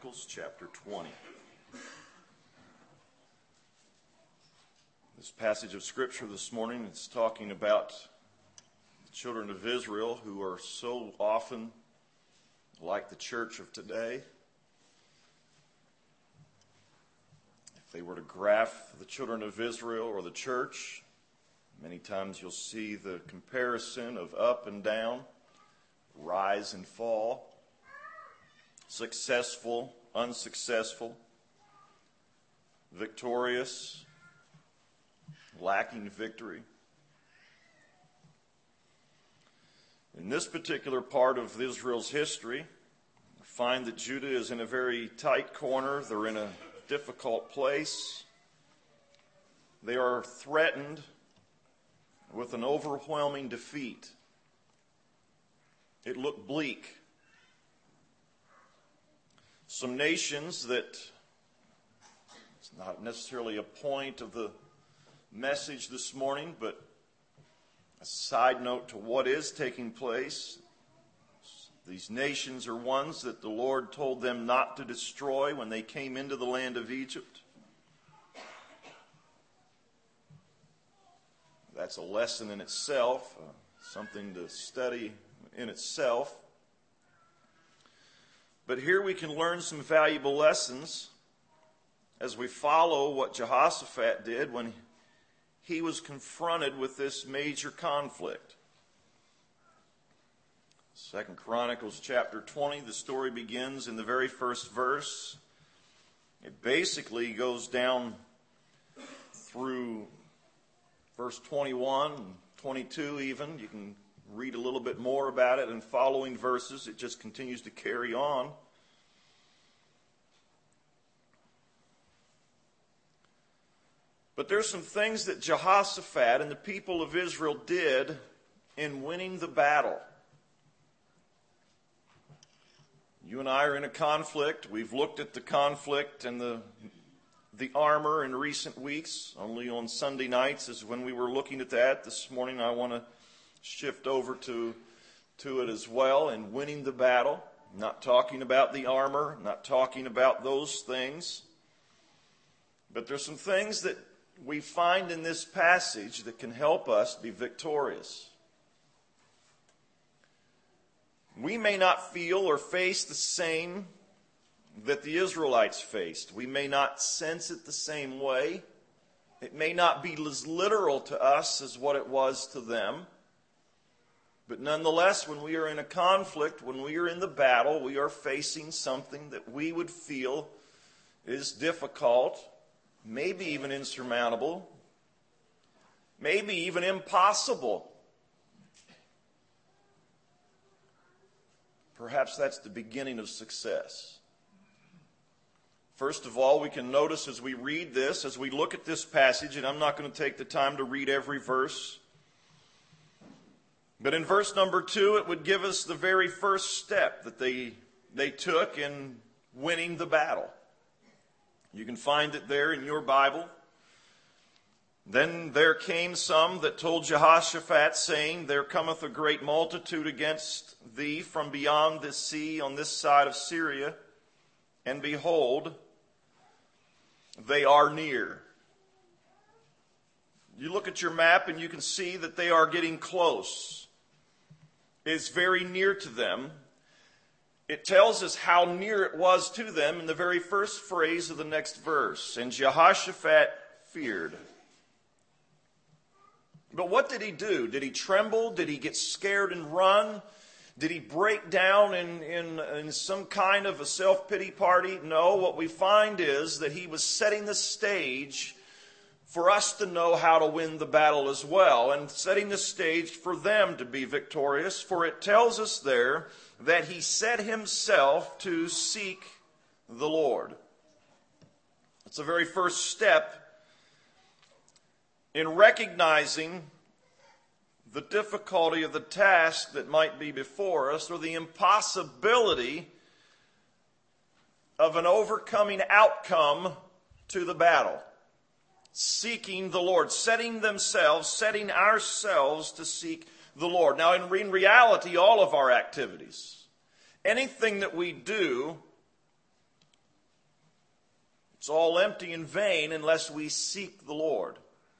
Chronicles chapter 20. This passage of Scripture this morning is talking about the children of Israel who are so often like the church of today. If they were to graph the children of Israel or the church, many times you'll see the comparison of up and down, rise and fall, successful, unsuccessful, victorious, lacking victory. In this particular part of Israel's history, we find that Judah is in a very tight corner. They're in a difficult place. They are threatened with an overwhelming defeat. It looked bleak. Some nations that, it's not necessarily a point of the message this morning, but a side note to what is taking place. These nations are ones that the Lord told them not to destroy when they came into the land of Egypt. That's a lesson in itself, something to study in itself. But here we can learn some valuable lessons as we follow what Jehoshaphat did when he was confronted with this major conflict. 2 Chronicles chapter 20, the story begins in the very first verse. It basically goes down through verse 21 and 22 even. You can read a little bit more about it in following verses. It just continues to carry on. But there's some things that Jehoshaphat and the people of Israel did in winning the battle. You and I are in a conflict. We've looked at the conflict and the armor in recent weeks. Only on Sunday nights is when we were looking at that. This morning I want to shift over to it as well in winning the battle. I'm not talking about the armor, not talking about those things. But there's some things that we find in this passage that can help us be victorious. We may not feel or face the same that the Israelites faced. We may not sense it the same way. It may not be as literal to us as what it was to them. But nonetheless, when we are in a conflict, when we are in the battle, we are facing something that we would feel is difficult, maybe even insurmountable, maybe even impossible. Perhaps that's the beginning of success. First of all, we can notice as we read this, as we look at this passage, and I'm not going to take the time to read every verse, but in verse number 2, it would give us the very first step that they took in winning the battle. You can find it there in your Bible. Then there came some that told Jehoshaphat, saying, There cometh a great multitude against thee from beyond the sea on this side of Syria, and behold, they are near. You look at your map and you can see that they are getting close. It's very near to them. It tells us how near it was to them in the very first phrase of the next verse. And Jehoshaphat feared. But what did he do? Did he tremble? Did he get scared and run? Did he break down in some kind of a self-pity party? No, what we find is that he was setting the stage for us to know how to win the battle as well, and setting the stage for them to be victorious. For it tells us there that he set himself to seek the Lord. It's the very first step in recognizing the difficulty of the task that might be before us, or the impossibility of an overcoming outcome to the battle. Seeking the Lord, setting ourselves to seek the Lord. Now, in reality, all of our activities, anything that we do It's all empty and vain unless we seek the Lord.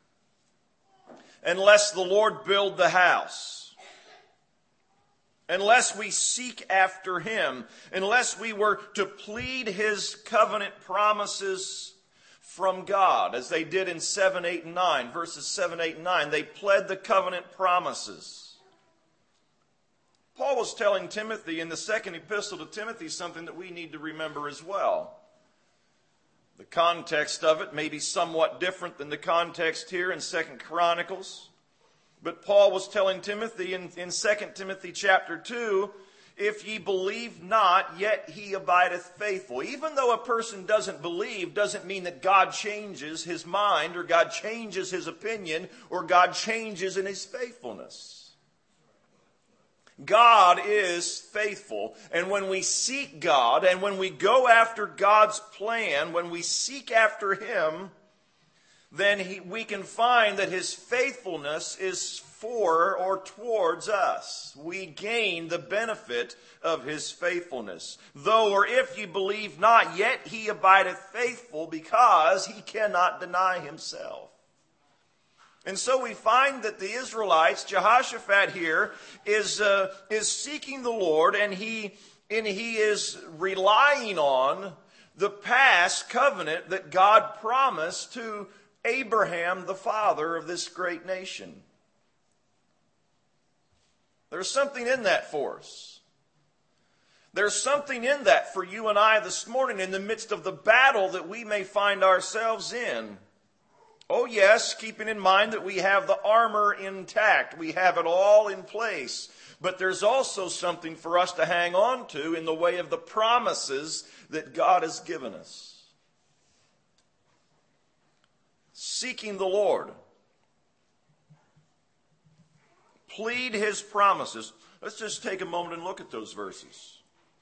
Unless the Lord build the house. Unless we seek after Him. Unless we were to plead His covenant promises from God, as they did in 7, 8, and 9. Verses 7, 8, and 9. They pled the covenant promises. Paul was telling Timothy in the second epistle to Timothy something that we need to remember as well. The context of it may be somewhat different than the context here in 2 Chronicles. But Paul was telling Timothy in 2 Timothy chapter 2, if ye believe not, yet he abideth faithful. Even though a person doesn't believe, doesn't mean that God changes his mind, or God changes his opinion, or God changes in his faithfulness. God is faithful, and when we seek God, and when we go after God's plan, when we seek after Him, then we can find that His faithfulness is for or towards us. We gain the benefit of His faithfulness. Though or if ye believe not, yet He abideth faithful, because He cannot deny Himself. And so we find that the Israelites, Jehoshaphat here, is seeking the Lord, and he is relying on the past covenant that God promised to Abraham, the father of this great nation. There's something in that for us. There's something in that for you and I this morning in the midst of the battle that we may find ourselves in. Oh yes, keeping in mind that we have the armor intact. We have it all in place. But there's also something for us to hang on to in the way of the promises that God has given us. Seeking the Lord. Plead His promises. Let's just take a moment and look at those verses.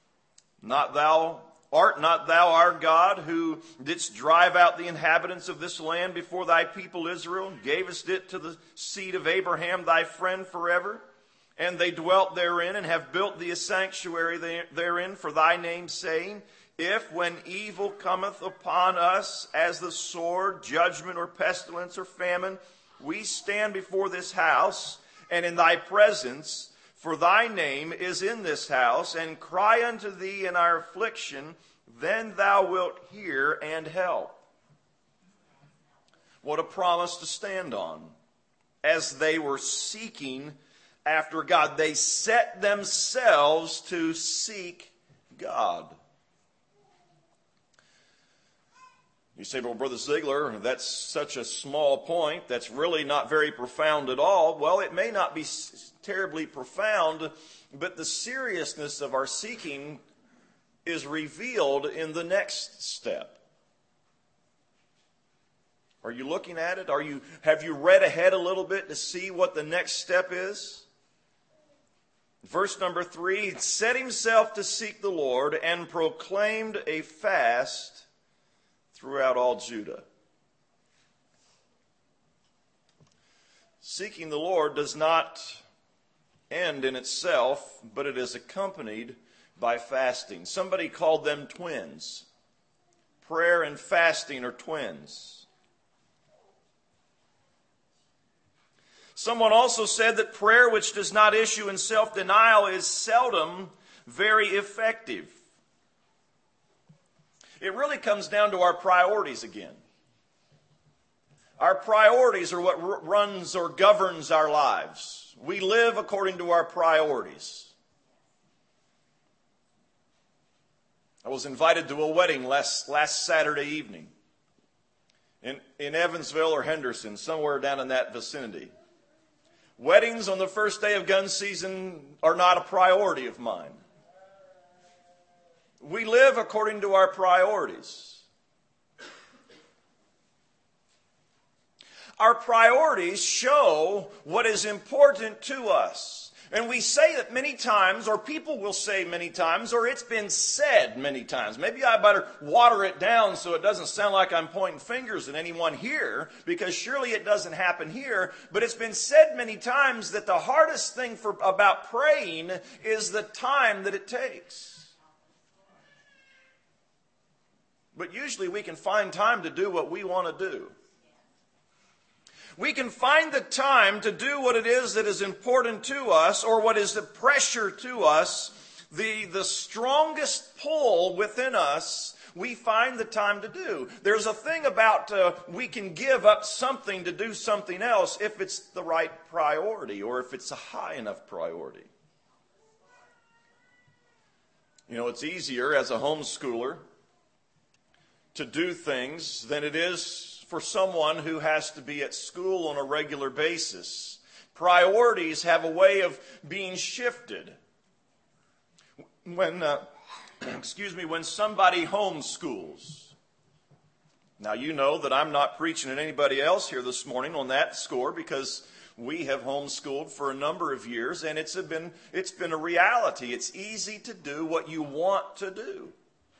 Art not thou our God, who didst drive out the inhabitants of this land before thy people Israel, and gavest it to the seed of Abraham thy friend forever? And they dwelt therein, and have built thee a sanctuary therein for thy name's sake. If, when evil cometh upon us, as the sword, judgment, or pestilence, or famine, we stand before this house, and in thy presence, for thy name is in this house, and cry unto thee in our affliction, then thou wilt hear and help. What a promise to stand on. As they were seeking after God, they set themselves to seek God. You say, well, Brother Ziegler, that's such a small point. That's really not very profound at all. Well, it may not be terribly profound, but the seriousness of our seeking is revealed in the next step. Are you looking at it? Have you read ahead a little bit to see what the next step is? Verse number 3, set himself to seek the Lord and proclaimed a fast throughout all Judah. Seeking the Lord does not end in itself, but it is accompanied by fasting. Somebody called them twins. Prayer and fasting are twins. Someone also said that prayer which does not issue in self-denial is seldom very effective. It really comes down to our priorities again. Our priorities are what runs or governs our lives. We live according to our priorities. I was invited to a wedding last Saturday evening in Evansville or Henderson, somewhere down in that vicinity. Weddings on the first day of gun season are not a priority of mine. We live according to our priorities. Our priorities show what is important to us. And we say that many times, or people will say many times, or it's been said many times. Maybe I better water it down so it doesn't sound like I'm pointing fingers at anyone here, because surely it doesn't happen here. But it's been said many times that the hardest thing about praying is the time that it takes. But usually we can find time to do what we want to do. We can find the time to do what it is that is important to us, or what is the pressure to us, the strongest pull within us, we find the time to do. There's a thing about we can give up something to do something else if it's the right priority, or if it's a high enough priority. You know, it's easier as a homeschooler to do things than it is for someone who has to be at school on a regular basis. Priorities have a way of being shifted. When somebody homeschools. Now, you know that I'm not preaching at anybody else here this morning on that score, because we have homeschooled for a number of years, and it's been a reality. It's easy to do what you want to do.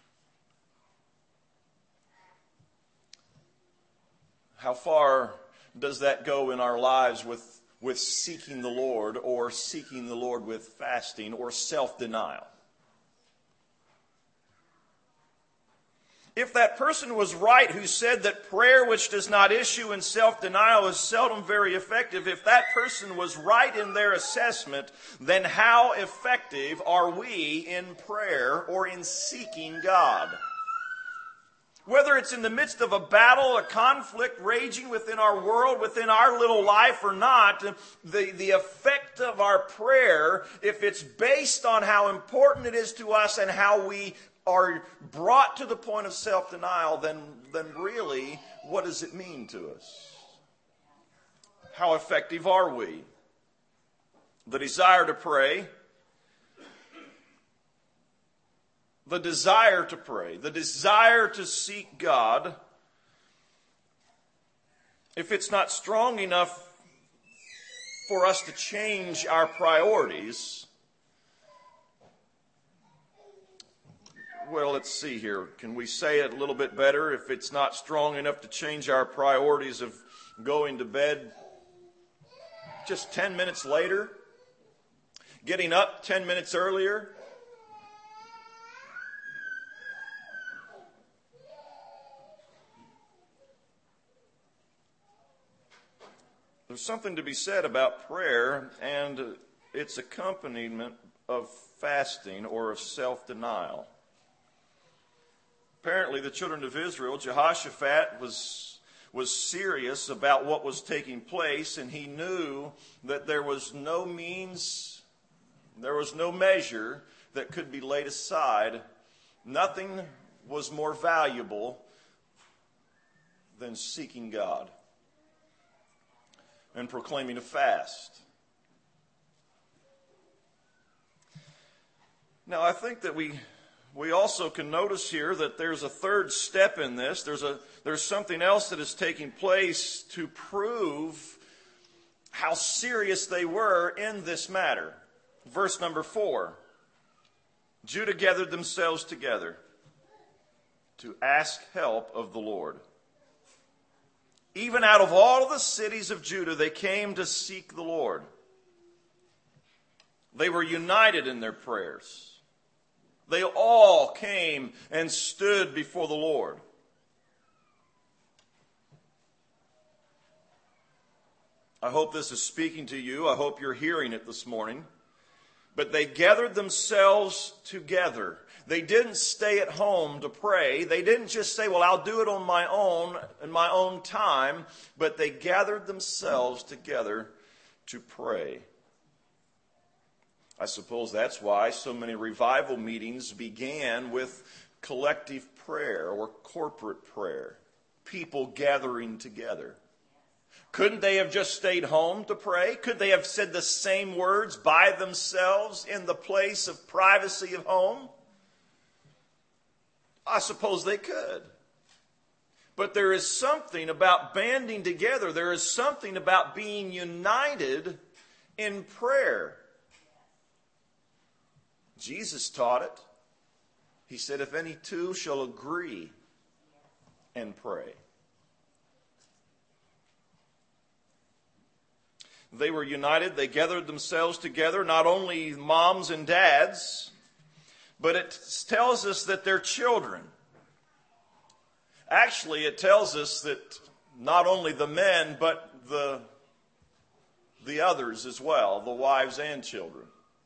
How far does that go in our lives with seeking the Lord, or seeking the Lord with fasting or self-denial? If that person was right who said that prayer which does not issue in self-denial is seldom very effective, if that person was right in their assessment, then how effective are we in prayer or in seeking God? Whether it's in the midst of a battle, a conflict raging within our world, within our little life or not, the effect of our prayer, if it's based on how important it is to us and how we are brought to the point of self-denial, then really, what does it mean to us? How effective are we? The desire to pray, the desire to seek God, if it's not strong enough for us to change our priorities, well, let's see here. Can we say it a little bit better? If it's not strong enough to change our priorities of going to bed just 10 minutes later, getting up 10 minutes earlier, there's something to be said about prayer and its accompaniment of fasting or of self-denial. Apparently, the children of Israel, Jehoshaphat was serious about what was taking place, and he knew that there was no means, there was no measure that could be laid aside. Nothing was more valuable than seeking God and proclaiming a fast. Now, I think that we also can notice here that there's a third step in this. There's something else that is taking place to prove how serious they were in this matter. Verse number 4. Judah gathered themselves together to ask help of the Lord. Even out of all of the cities of Judah, they came to seek the Lord. They were united in their prayers. They all came and stood before the Lord. I hope this is speaking to you. I hope you're hearing it this morning. But they gathered themselves together. They didn't stay at home to pray. They didn't just say, well, I'll do it on my own, in my own time. But they gathered themselves together to pray. I suppose that's why so many revival meetings began with collective prayer or corporate prayer. People gathering together. Couldn't they have just stayed home to pray? Could they have said the same words by themselves in the place of privacy of home? I suppose they could. But there is something about banding together. There is something about being united in prayer. Jesus taught it. He said, if any two shall agree and pray. They were united. They gathered themselves together, not only moms and dads, but it tells us that their children. Actually, it tells us that not only the men, but the others as well, the wives and children.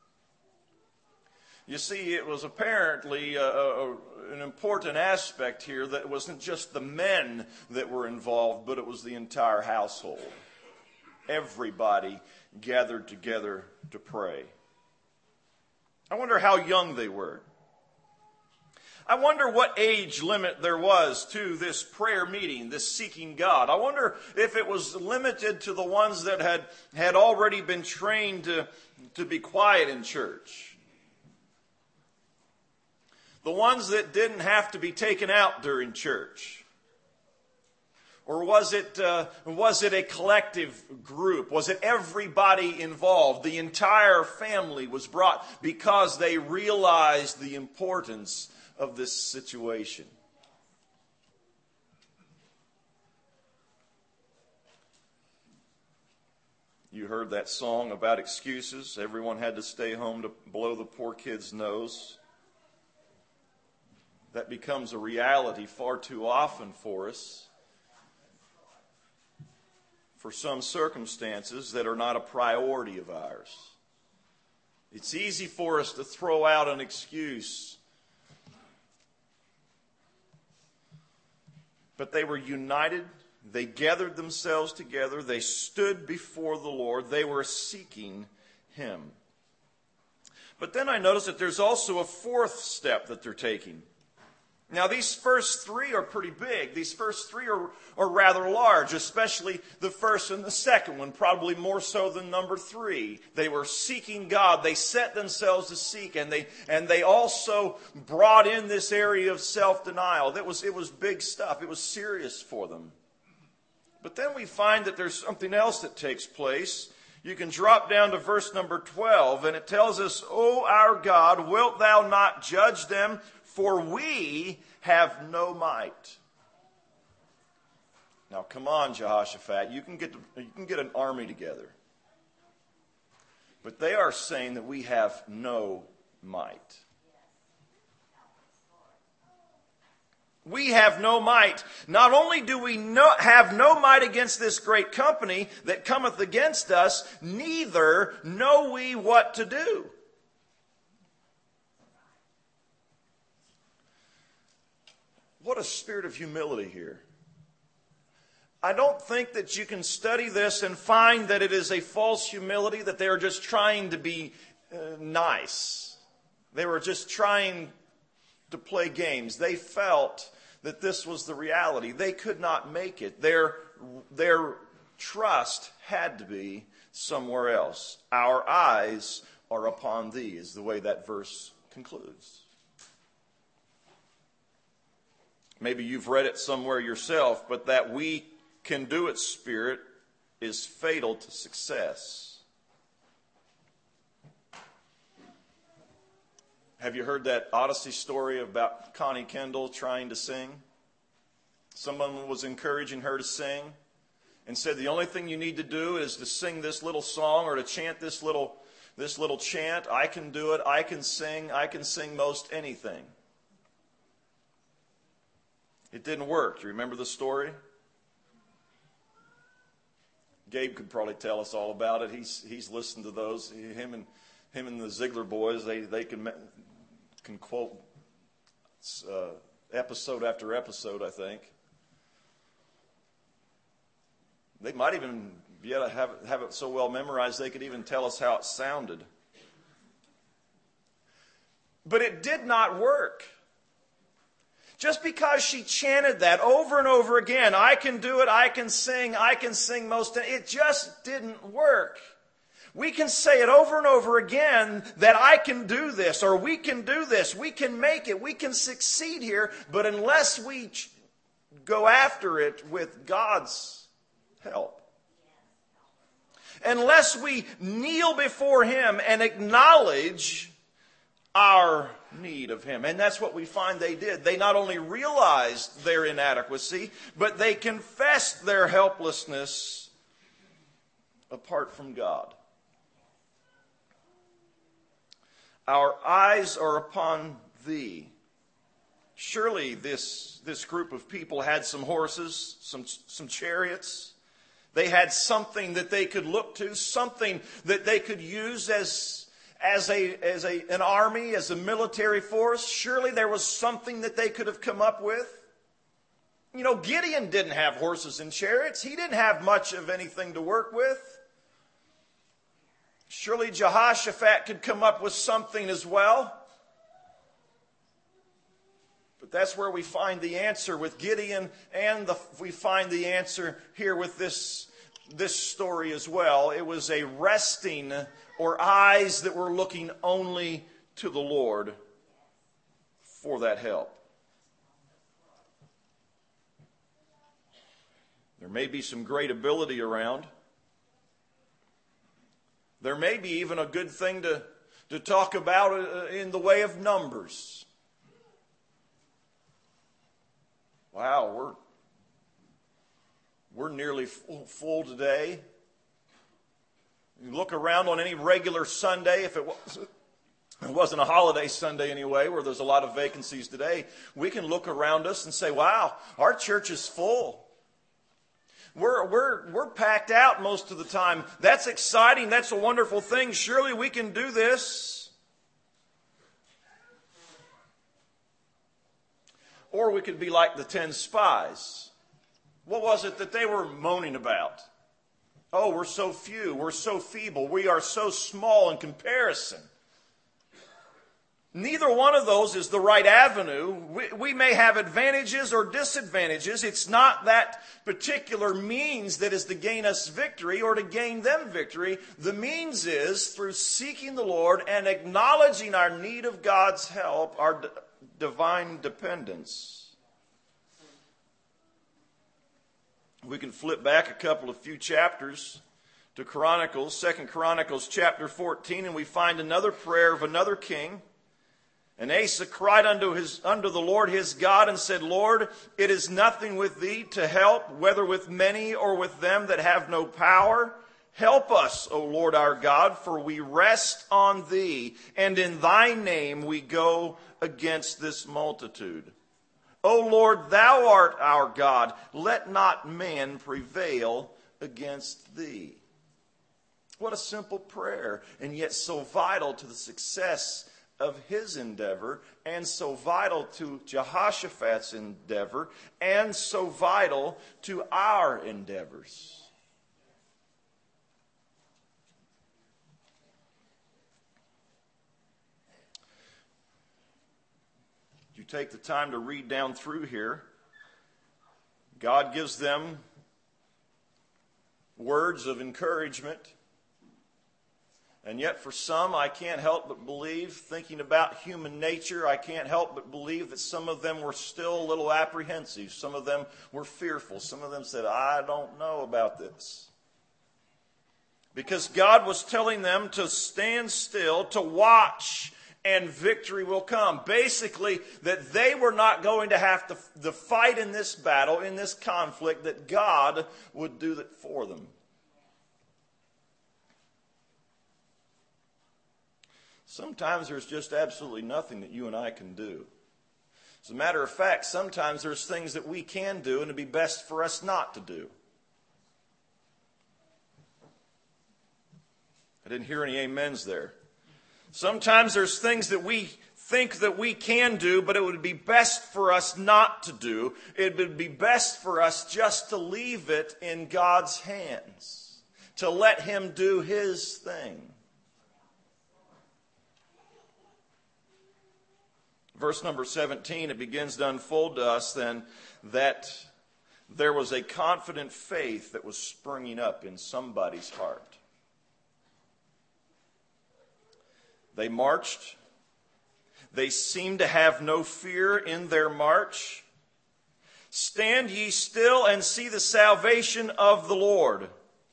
You see, it was apparently an important aspect here that it wasn't just the men that were involved, but it was the entire household. Everybody gathered together to pray. I wonder how young they were. I wonder what age limit there was to this prayer meeting, this seeking God. I wonder if it was limited to the ones that had already been trained to be quiet in church. The ones that didn't have to be taken out during church. Or was it a collective group? Was it everybody involved? The entire family was brought because they realized the importance of this situation. You heard that song about excuses. Everyone had to stay home to blow the poor kid's nose. That becomes a reality far too often for us, for some circumstances that are not a priority of ours. It's easy for us to throw out an excuse. But they were united. They gathered themselves together. They stood before the Lord. They were seeking Him. But then I notice that there's also a fourth step that they're taking. Now, these first three are pretty big. These first three are rather large, especially the first and the second one, probably more so than number 3. They were seeking God. They set themselves to seek, and they also brought in this area of self-denial. It was big stuff. It was serious for them. But then we find that there's something else that takes place. You can drop down to verse number 12, and it tells us, O our God, wilt thou not judge them? For we have no might. Now, come on, Jehoshaphat. You can get an army together. But they are saying that we have no might. We have no might. Not only do we have no might against this great company that cometh against us, neither know we what to do. What a spirit of humility here. I don't think that you can study this and find that it is a false humility, that they are just trying to be nice. They were just trying to play games. They felt that this was the reality. They could not make it. Their trust had to be somewhere else. Our eyes are upon thee, is the way that verse concludes. Maybe you've read it somewhere yourself, but that we can do it spirit is fatal to success. Have you heard that Odyssey story about Connie Kendall trying to sing? Someone was encouraging her to sing and said the only thing you need to do is to sing this little song or to chant this little chant. I can do it. I can sing most anything. It didn't work. Do you remember the story? Gabe could probably tell us all about it. He's listened to those. Him and the Ziegler boys, they can quote episode after episode, I think. They might even be able to have it so well memorized they could even tell us how it sounded. But it did not work. Just because she chanted that over and over again, I can do it, I can sing most, it just didn't work. We can say it over and over again that I can do this, or we can do this, we can make it, we can succeed here, but unless we go after it with God's help, unless we kneel before Him and acknowledge our need of Him. And that's what we find they did. They not only realized their inadequacy, but they confessed their helplessness apart from God. Our eyes are upon Thee, Surely this group of people had some horses, some chariots. They had something that they could look to, something that they could use as an army, as a military force. Surely there was something that they could have come up with. You know, Gideon didn't have horses and chariots. He didn't have much of anything to work with. Surely Jehoshaphat could come up with something as well. But that's where we find the answer with Gideon, and we find the answer here with this story as well. It was a resting, or eyes that were looking only to the Lord for that help. There may be some great ability around. There may be even a good thing to talk about in the way of numbers. Wow, we're nearly full today. You look around on any regular Sunday, if it wasn't a holiday Sunday anyway, where there's a lot of vacancies today, we can look around us and say, wow, our church is full. We're packed out most of the time. That's exciting. That's a wonderful thing. Surely we can do this. Or we could be like the 10 spies. What was it that they were moaning about? Oh, we're so few. We're so feeble. We are so small in comparison. Neither one of those is the right avenue. We may have advantages or disadvantages. It's not that particular means that is to gain us victory or to gain them victory. The means is through seeking the Lord and acknowledging our need of God's help, our divine dependence. We can flip back a few chapters to Chronicles, 2 Chronicles chapter 14, and we find another prayer of another king. And Asa cried unto the Lord his God and said, Lord, it is nothing with thee to help, whether with many or with them that have no power. Help us, O Lord our God, for we rest on thee, and in thy name we go against this multitude. O Lord, thou art our God. Let not man prevail against thee. What a simple prayer, and yet so vital to the success of his endeavor, and so vital to Jehoshaphat's endeavor, and so vital to our endeavors. You take the time to read down through here, God gives them words of encouragement. And yet for some, I can't help but believe, thinking about human nature, I can't help but believe that some of them were still a little apprehensive. Some of them were fearful. Some of them said, I don't know about this. Because God was telling them to stand still, to watch, and victory will come. Basically, that they were not going to have to fight in this battle, in this conflict, that God would do that for them. Sometimes there's just absolutely nothing that you and I can do. As a matter of fact, sometimes there's things that we can do and it'd be best for us not to do. I didn't hear any amens there. Sometimes there's things that we think that we can do, but it would be best for us not to do. It would be best for us just to leave it in God's hands, to let Him do His thing. Verse number 17, it begins to unfold to us then that there was a confident faith that was springing up in somebody's heart. They marched. They seemed to have no fear in their march. Stand ye still and see the salvation of the Lord.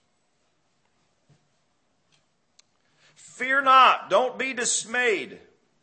Fear not, don't be dismayed.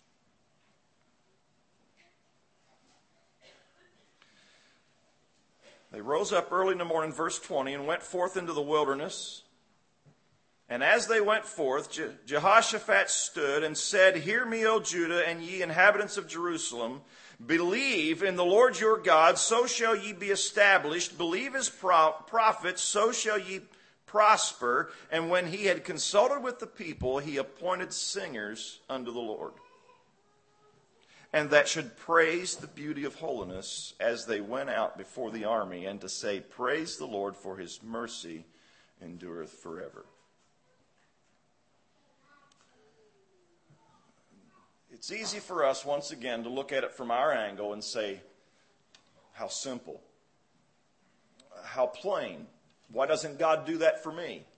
They rose up early in the morning, verse 20, and went forth into the wilderness. And as they went forth, Jehoshaphat stood and said, Hear me, O Judah, and ye inhabitants of Jerusalem. Believe in the Lord your God, so shall ye be established. Believe his prophets, so shall ye prosper. And when he had consulted with the people, he appointed singers unto the Lord, and that should praise the beauty of holiness as they went out before the army, and to say, Praise the Lord, for his mercy endureth forever. It's easy for us, once again, to look at it from our angle and say, how simple, how plain. Why doesn't God do that for me?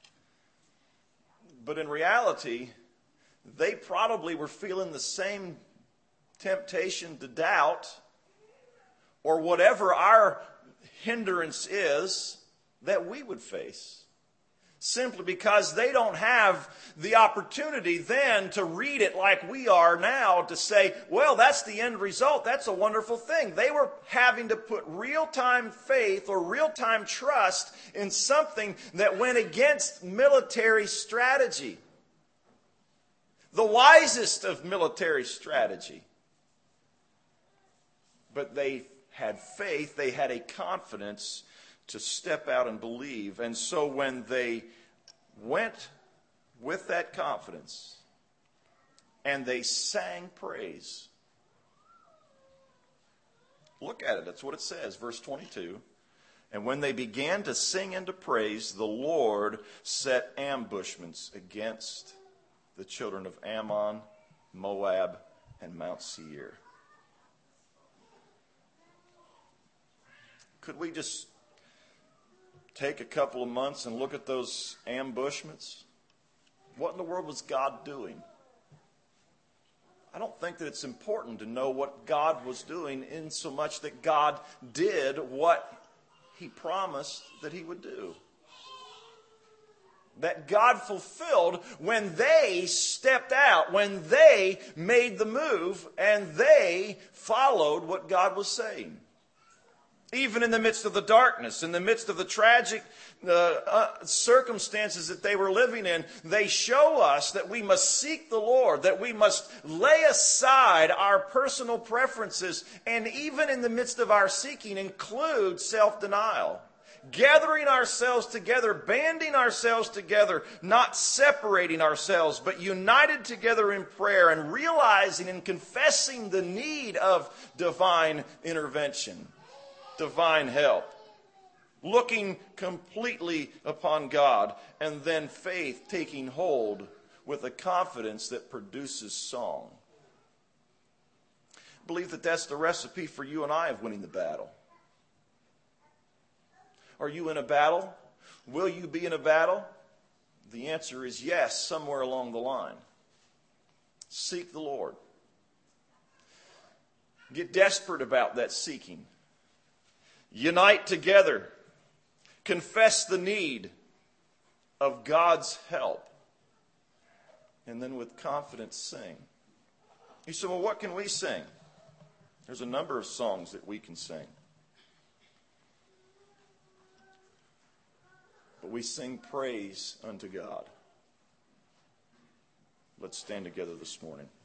But in reality, they probably were feeling the same temptation to doubt, or whatever our hindrance is, that we would face. Simply because they don't have the opportunity then to read it like we are now to say, well, that's the end result. That's a wonderful thing. They were having to put real-time faith or real-time trust in something that went against military strategy. The wisest of military strategy. But they had faith, they had a confidence to step out and believe. And so when they went with that confidence and they sang praise, look at it, that's what it says, verse 22. And when they began to sing and to praise, the Lord set ambushments against the children of Ammon, Moab, and Mount Seir. Could we just take a couple of months and look at those ambushments? What in the world was God doing? I don't think that it's important to know what God was doing, in so much that God did what he promised that he would do. That God fulfilled when they stepped out, when they made the move, and they followed what God was saying. Even in the midst of the darkness, in the midst of the tragic circumstances that they were living in, they show us that we must seek the Lord, that we must lay aside our personal preferences, and even in the midst of our seeking, include self-denial. Gathering ourselves together, banding ourselves together, not separating ourselves, but united together in prayer and realizing and confessing the need of divine intervention. Divine help, looking completely upon God, and then faith taking hold with a confidence that produces song. I believe that that's the recipe for you and I of winning the battle. Are you in a battle? Will you be in a battle? The answer is yes, somewhere along the line. Seek the Lord. Get desperate about that seeking. Unite together. Confess the need of God's help. And then with confidence sing. You say, well, what can we sing? There's a number of songs that we can sing. But we sing praise unto God. Let's stand together this morning.